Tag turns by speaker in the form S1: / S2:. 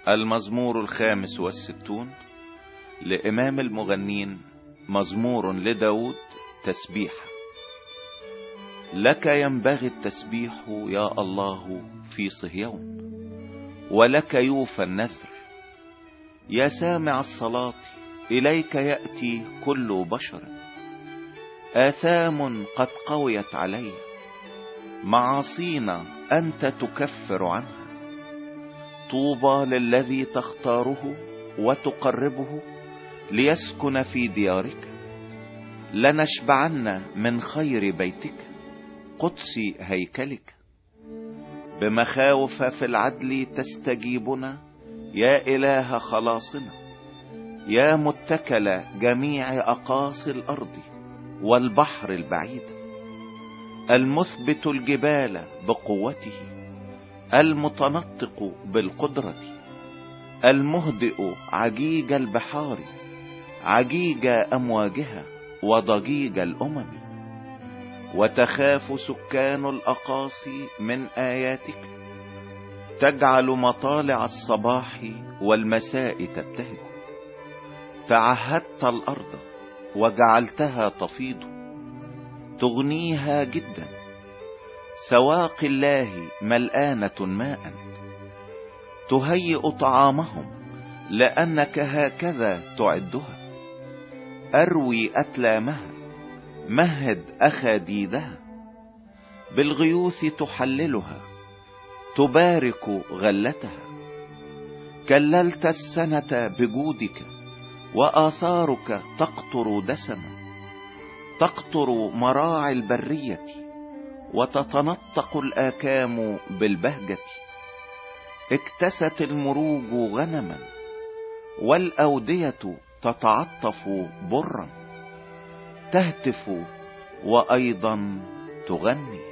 S1: المزمور 65 لإمام المغنين، مزمور لداود، تسبيحة. لك ينبغي التسبيح يا الله في صهيون، ولك يوفى النذر. يا سامع الصلاة، إليك يأتي كل بشر. آثام قد قويت علي، معاصينا أنت تكفر عنها. طوبى للذي تختاره وتقربه ليسكن في ديارك. لنشبعن من خير بيتك، قدس هيكلك. بمخاوف في العدل تستجيبنا يا إله خلاصنا. يا متكل جميع أقاصي الأرض والبحر البعيد. المثبت الجبال بقوته، المتنطق بالقدرة. المهدئ عجيج البحار، عجيج أمواجها وضجيج الأمم. وتخاف سكان الأقاصي من آياتك. تجعل مطالع الصباح والمساء تبتهج. تعهدت الأرض وجعلتها تفيض، تغنيها جدا. سواقي الله ملآنة ماء. تهيئ طعامهم لأنك هكذا تعدها. أروي أتلامها، مهد أخاديدها. بالغيوث تحللها، تبارك غلتها. كللت السنة بجودك، وآثارك تقطر دسما. تقطر مراعي البرية، وتتنطق الآكام بالبهجة. اكتست المروج غنما، والأودية تتعطف برا. تهتف وأيضا تغني.